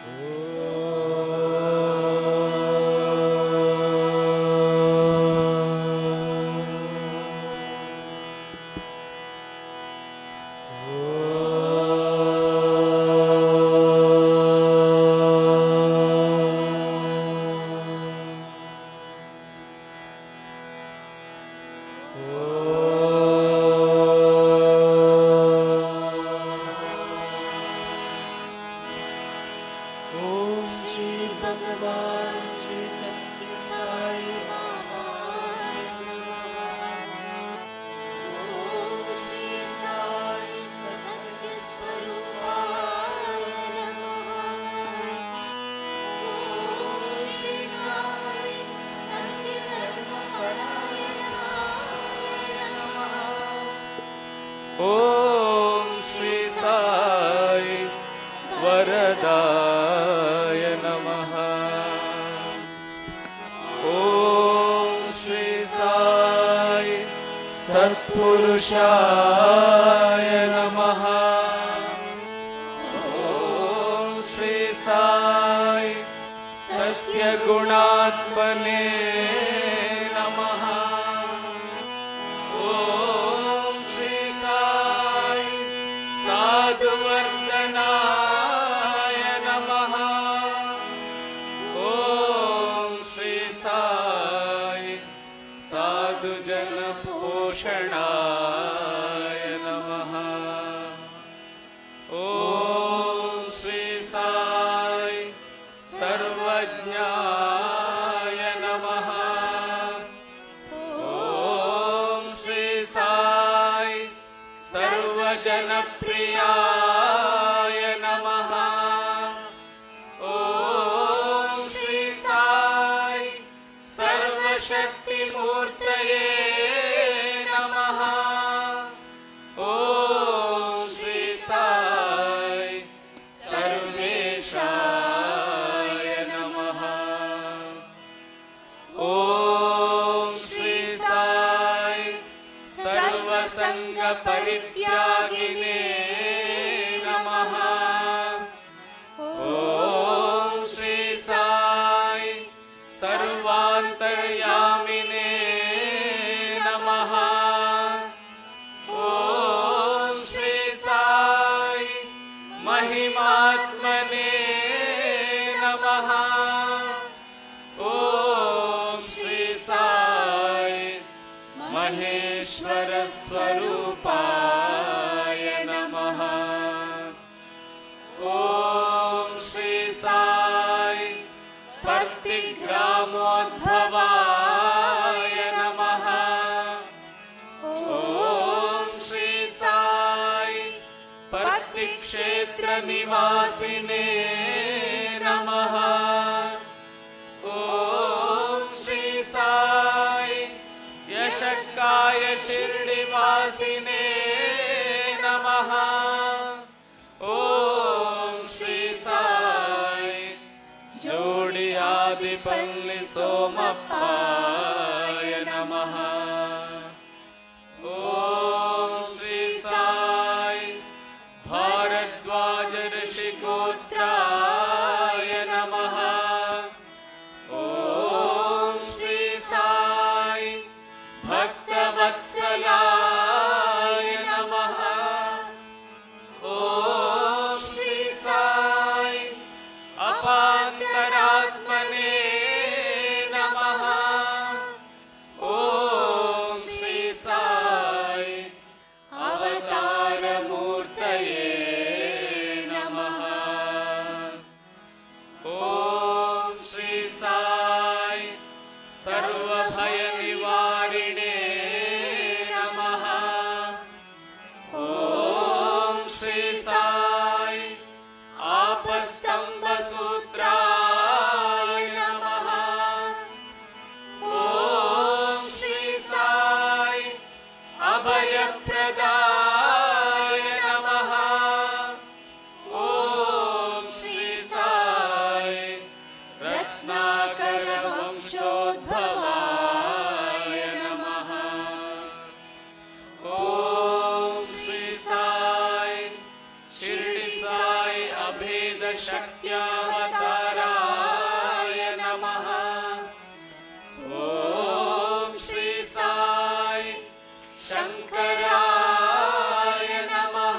ಓಂ ಶ್ರೀ ಸಾಯಿ ವರದಾಯ ನಮಃ. ಓಂ ಶ್ರೀ ಸಾಯಿ ಸತ್ಪುರುಷಾಯ ನಮಃ. ಓಂ ಶ್ರೀ ಸಾಯಿ ಸತ್ಯಗುಣಾತ್ಮನೇ ನಮಃ. ಓಂ ಶ್ರೀ ಸಾಯಿ ಸಾಧುವರ್ಧನಾಯ ನಮಃ. ಓಂ ಶ್ರೀ ಸಾಯಿ ಸಾಧುಜನ ಪೋಷಣಾಯ ನಮಃ. ಓಂ ಶ್ರೀ ಸಾಯಿ ಸರ್ವಜ್ಞಾಯ ನಮಃ. ಓಂ ಶ್ರೀ ಸಾಯಿ ಸರ್ವಜನಪ್ರಿಯಾಯ ನಮಃ. ಓಂ ಶ್ರೀ ಸಾಯಿ ಸರ್ವಶಕ್ತಿಮೂರ್ತಯೇ ನಮಃ. ಓಂ ಶ್ರೀ ಸಾಯಿ ಸರ್ವೇಶಾಯ ನಮಃ. ಓಂ ಶ್ರೀ ಸಾಯಿ ಸರ್ವಸಂಗ ಪರಿತ್ಯಾಗಿನೇ ನಮಃ. ಓಂ ಶ್ರೀ ಸಾಯಿ ಸರ್ವಾಂತರ್ಯಾಮಿನೇ ನಮಃ. ಓಂ ಶ್ರೀ ಸಾಯಿ ಮಹಿಮಾತ್ಮನೇ ನಮಃ. ಓಂ ಶ್ರೀ ಸಾಯಿ ಮಹೇಶ್ವರ ಸ್ವರೂಪಾಯ ನಮಃ. ಓಂ ಶ್ರೀ ಸಾಯಿ ಪರ್ತಿಗ್ರಾಮೋದ್ಭವಾಯ ನಮಃ. ಓಂ ಶ್ರೀ ಸಾಯಿ ಪರ್ತಿಕ್ಷೇತ್ರ ನಿವಾಸಿನೇ ನಮಃ. ಓಂ ಶ್ರೀ ಸಾಯಿ ಯಶಕ್ಕಾಯ ಶಿರ್ಡಿವಾಸಿನೇ ನಮಃ. ಓಂ ಶ್ರೀ ಸಾಯಿ ಜೋಡಿಯಾದಿಪಲ್ಲಿ ಸೋಮಪ್ಪಾಯ ನಮಃ. ಓಂ ಶ್ರೀ ಸಾಯಿ ಭಾರದ್ವಾಜ ಋಷಿಗೋತ್ರಾಯ ನಮಃ. ಓಂ ಶ್ರೀ ಸಾಯಿ ಭಕ್ತವತ್ಸಲಾಯ ನಮಃ. ಓಂ ಶ್ರೀ ಸಾಯಿ ಅಪಾಂತರಾತ್ಮನೇ ನಮಃ. ಓಂ ಶ್ರೀ ಸಾಯಿ ಅವತಾರ ಮೂರ್ತಯೇ ನಮಃ. वेदशक्त्यावताराय नमः। ॐ श्री साई शंकराय नमः।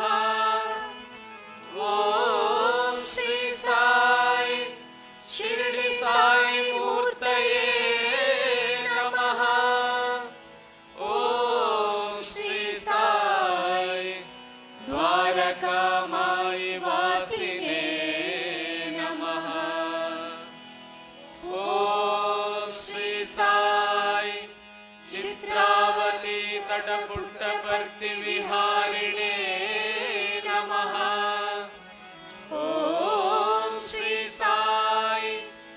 ॐ श्री साई शिरडी साई मूर्तये नमः। ॐ श्री साई द्वारकामाई वासिने नमः। ॐ श्री साई चित्रावती तटपुट्टपर्ति विहारिणे नमः। ॐ श्री साई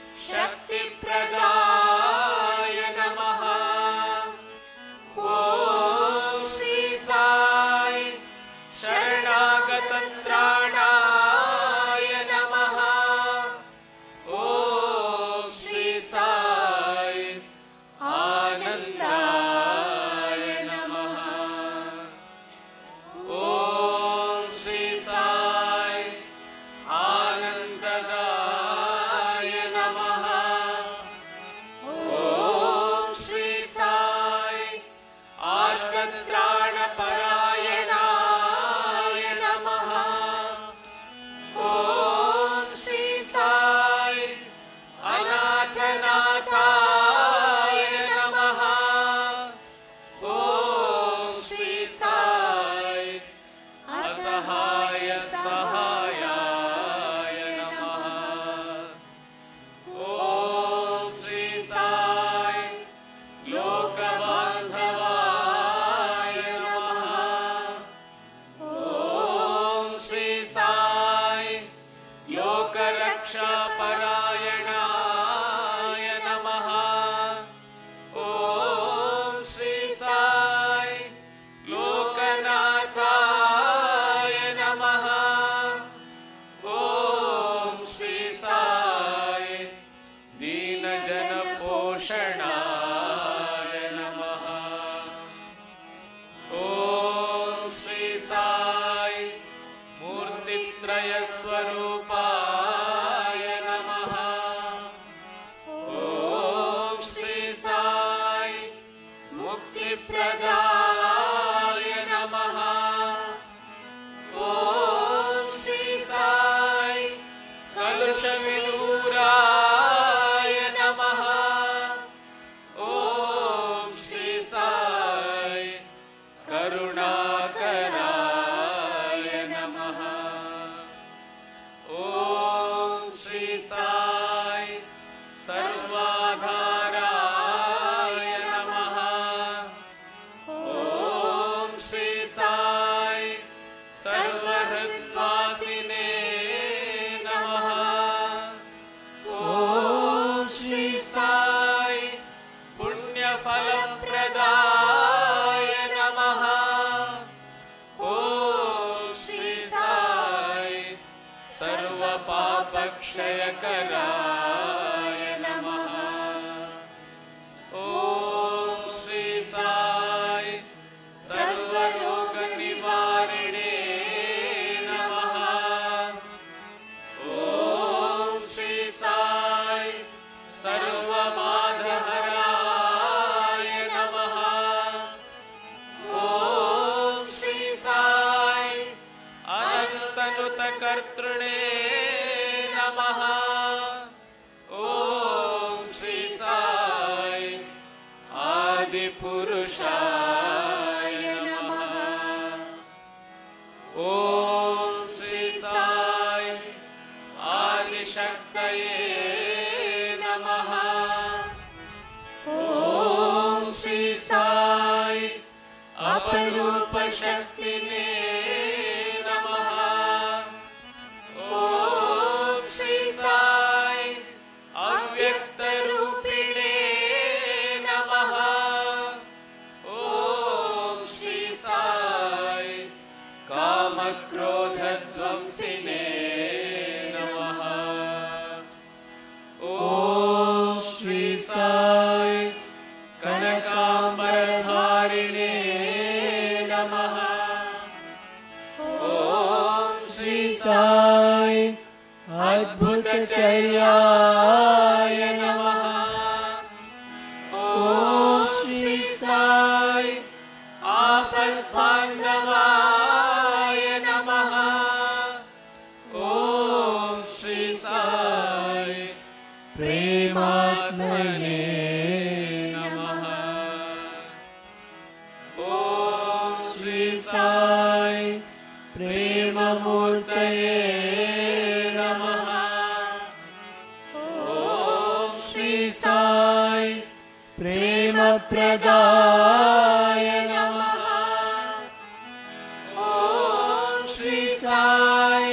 शक्तिप्रदाय नमः। ॐ श्री साई शरणागतत्राणाय नमः। ॐ श्री साई आनन्दाय नमः। ॐ श्री साई आनन्ददाय नमः। ॐ श्री साई आर्तत्राणपरायणाय नमः। ॐ श्री साई अनाथनाथाय नमः। ॐ श्री साई असहाय सहायाय नमः। ॐ श्री साई लोकबान्धवाय नमः। ॐ श्री साई लोकरक्षापरायणाय नमः। ॐ श्री साई लोकनाथाय नमः। ॐ श्री साई दीनजनपोषणाय नमः। ॐ श्री साई मूर्तित्रयस्वरूपाय नमः। ॐ श्री साई मुक्तिप्रदाय नमः। ॐ श्री साई कलुषविदूराय नमः। ॐ श्री साई करुणाकराय नमः। ॐ श्री साई सर्वाधाराय नमः। ॐ श्री साई सर्वहृद्वासिने नमः। ॐ श्री साई पुण्यफलप्रदाय नमः। ॐ श्री साई सर्वपापक्षयकराय नमः। ॐ श्री साई सर्वरोगनिवारिणे नमः। ॐ श्री साई सर्वबाधहराय नमः। ॐ श्री साई अनन्तनुतकर्तृणे नमः। ॐ श्री साई आदिपुरुषाय नमः। ॐ श्री साई आदिशक्तये नमः। ॐ श्री साई अपरूपशक्तिने नमः। ॐ श्री साई अव्यक्तरूपिणे नमः। ॐ श्री साई कामक्रोधध्वंसिने नमः। अद्भुतचर्याय नमः। ओम श्री साई आपद्बान्धवाय नमः। ओम श्री साई प्रेमात्मने नमः। ओम श्री साई प्रेममूर्तये नमः। ओम श्री साई प्रेमप्रदाय नमः। ओम श्री साई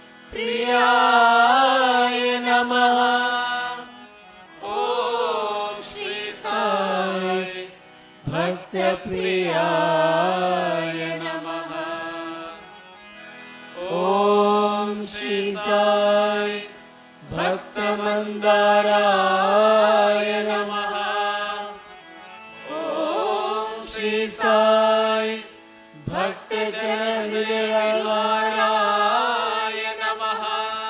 प्रियाय नमः। ओम श्री साई भक्तप्रियाय नमः। ओम श्री साई भक्तमंदाराय नमः। ओम श्री साई भक्तजनहृदयवाराय नमः।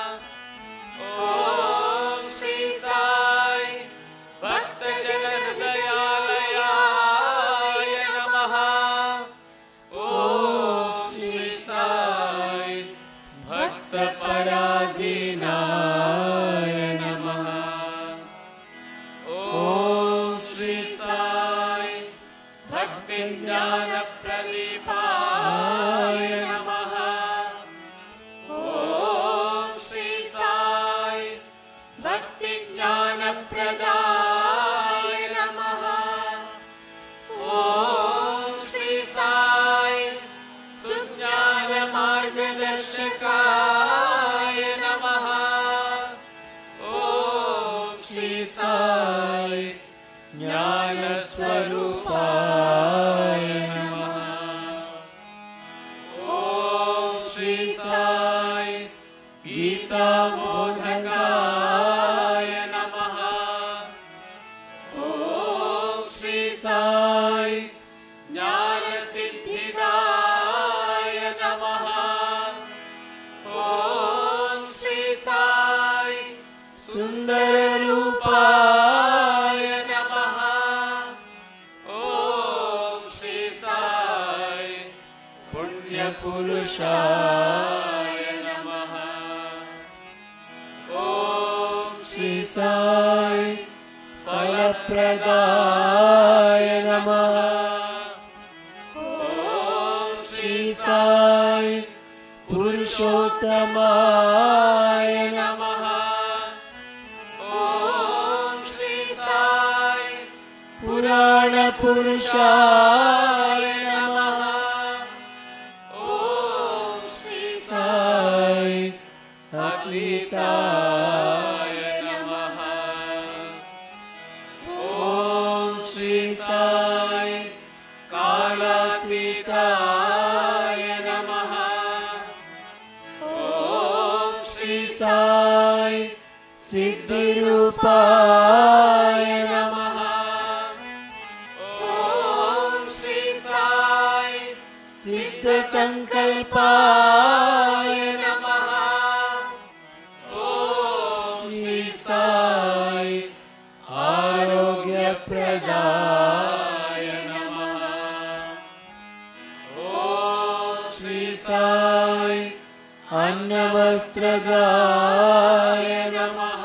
ओम श्री साई भक्तजनहृदयालयाय नमः। ओम श्री साई भक्तपराधीनाय नमः। ओम श्री साई भक्तिज्ञानप्रदीपाय नमः। ओम श्री साई भक्तिज्ञानप्रदाय नमः। ओम श्री साई सुज्ञानमार्गदर्शकाय नमः। ओम श्री साई ज्ञानस्वरूपाय नमः। ओम श्री साई गीताबोधकाय नमः। ओम श्री साई ज्ञानसिद्धिदाय नमः। ओम श्री साई सुंदररूपाय नमः। ओम श्री साई पुण्यपुरुषाय नमः। ओम श्री साई फलप्रदाय नमः। ओम श्री साई पुरुषोत्तमाय नमः। ओम श्री साई पुराण पुरुषाय नमः। ओम श्री साई अतीताय नमः। ओम श्री साई कालातीताय नमः। ओम श्री साई सिद्धिरूपाय नमः। ओम श्री साई सिद्धसंकल्पाय नमः। ओम श्री साई आरोग्यप्रदाय नमः। ओम श्री साई अन्नवस्त्रदाय नमः।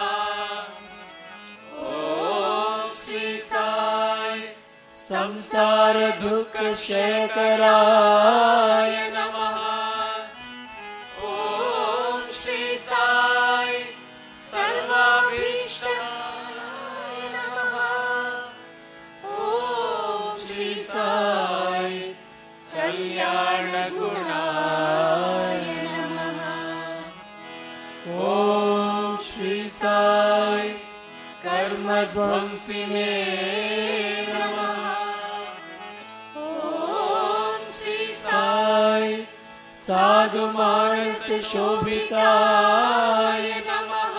ओम श्री साई संसार दुख क्षयकराय नमः। ओम श्री साई सर्वाभीष्टाय नमः। ओम श्री साई कल्याण गुणाय नमः। ओम श्री साई कर्मध्वंसिने नमः। ओम श्री साई साधु मानस शोभिताय नमः।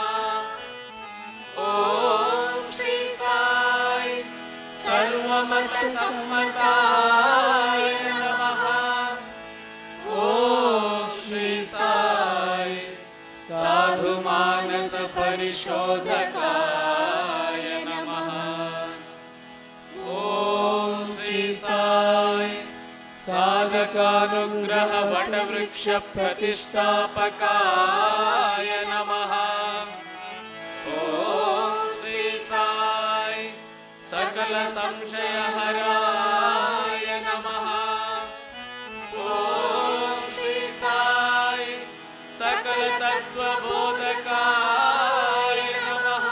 ओम श्री साई सर्वमत सम्मताय नमः। ओम श्री साई साधु रघुमानस परिशोधकाय नमः। ओम श्री साई साधकानुग्रह वटवृक्ष प्रतिष्ठापकाय नमः। ओम श्री साई सकल संशय हराय नमः। ओम श्री साई सकल तत्व बोधकाय नमः।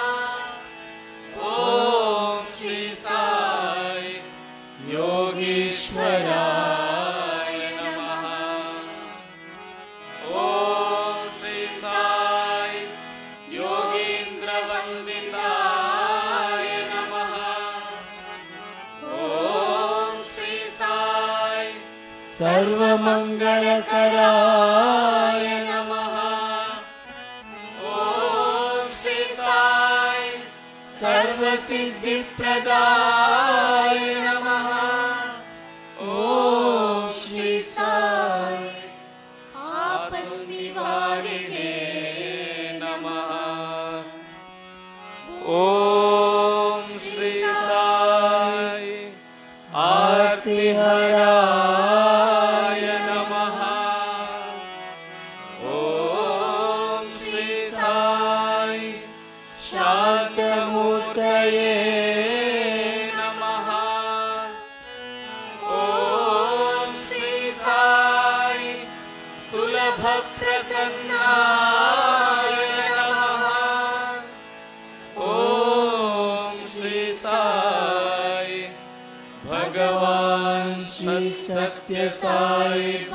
ओम श्री साई योगीश्वराय नमः। ओम श्री साई योगींद्र वंदिताय नमः। ओम श्री साई सर्वमंगलकराय नमः। ओम श्री साई सर्वसिद्धिप्रदाय नमः। ओम श्री साई आपन्निवारिणे नमः। ओम श्री साई आर्तिहराय नमः। ओम श्री साई शांतमूर्तये नमः। ओम श्री साई सुलभ प्रसन्नाय नमः। ओम श्री साई भगवान श्री सत्य साई